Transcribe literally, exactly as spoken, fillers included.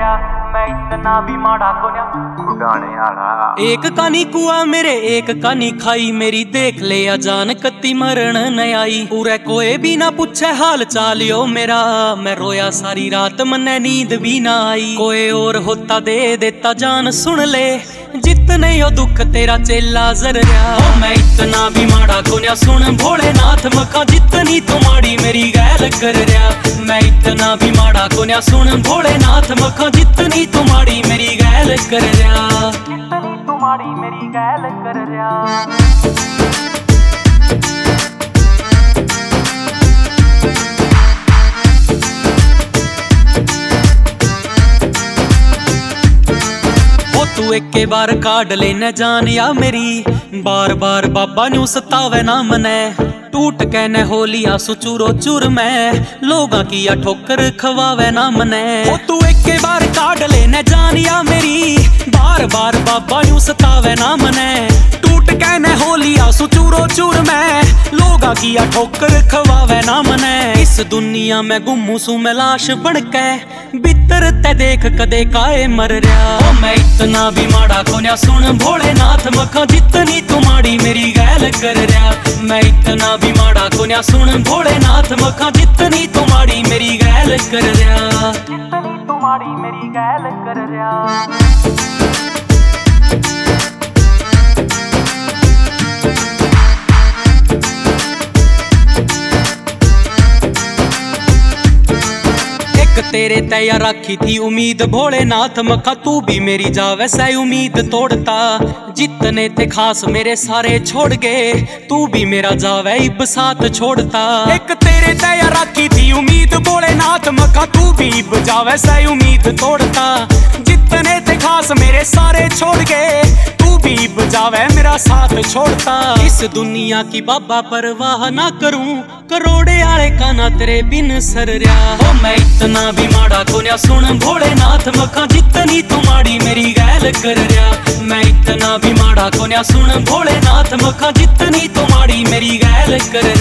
रहा, मैं इतना भी माड़ा को ना उड़ाने आला। एक कानी कुआ मेरे एक कानी खाई, मेरी देख ले जान कत्ती मरण न आई। पूरे कोई भी ना पूछे हाल चालियो मेरा, मैं रोया सारी रात मन्ने नींद भी ना आई। कोई और होता दे देता जान सुन ले, जितने यो दुख तेरा चेला जर रहा। ओ मैं इतना भी माड़ा को ना सुन भोलेनाथ मखा, जितनी तुम्हारी मेरी गैल कर रहा। मैं इतना भी माड़ा को ना सुन भोलेनाथ मखा, जितनी तुम्हारी मेरी गैल कर रहा, जितनी तुम्हारी मेरी गैल कर रहा। तू एक बार काट ले न जान या मेरी, बार बार बाबा न्यू सतावे ना मने। टूट के न हो लिया सुचूरो चूर में, लोगा की या ठोकर खवावे ना मने। ओ तू एक बार काट ले न जान या मेरी, बार बार बाबा न्यू सतावे ना मने। टूट के न हो लिया सुचूरो चूर में, लोगा की या ठोकर खवावे ना मने। इस दुनिया में गुम्मू सू मैं लाश बन के, बितर ते देख कदे काए मर रहा। ओ मैं इतना भी माड़ा को ना सुन भोलेनाथ मखा, जितनी तुम्हारी मेरी गैल कर रहा। मैं इतना भी माड़ा को ना सुन भोलेनाथ मखा, जितनी तुम्हारी मेरी गैल कर रहा, जितनी तुम्हारी मेरी गैल कर रहा। तेरे तैया राखी थी उम्मीद भोलेनाथ मखा, तू भी मेरी जा वैसा उम्मीद तोड़ता। जितने थे खास मेरे सारे छोड़ गए, तू भी मेरा जावे इब साथ छोड़ता। एक तेरे तैया राखी थी उम्मीद भोलेनाथ मखा, तू भी इब जा वैसा उम्मीद तोड़ता। जितने थे खास मेरे सारे छोड़ गए, तू भी इब जावे मेरा साथ छोड़ता। इस दुनिया की बाबा परवाह ना करूं, करोड़े आले का ना तेरे बिन सर रहा। ओ मैं इतना भी माड़ा को ना सुन भोलेनाथ मखा, जितनी तुम्हारी मेरी गैल कर रहा। मैं इतना भी माड़ा को ना सुन भोलेनाथ मखा, जितनी तुम्हारी मेरी गैल कर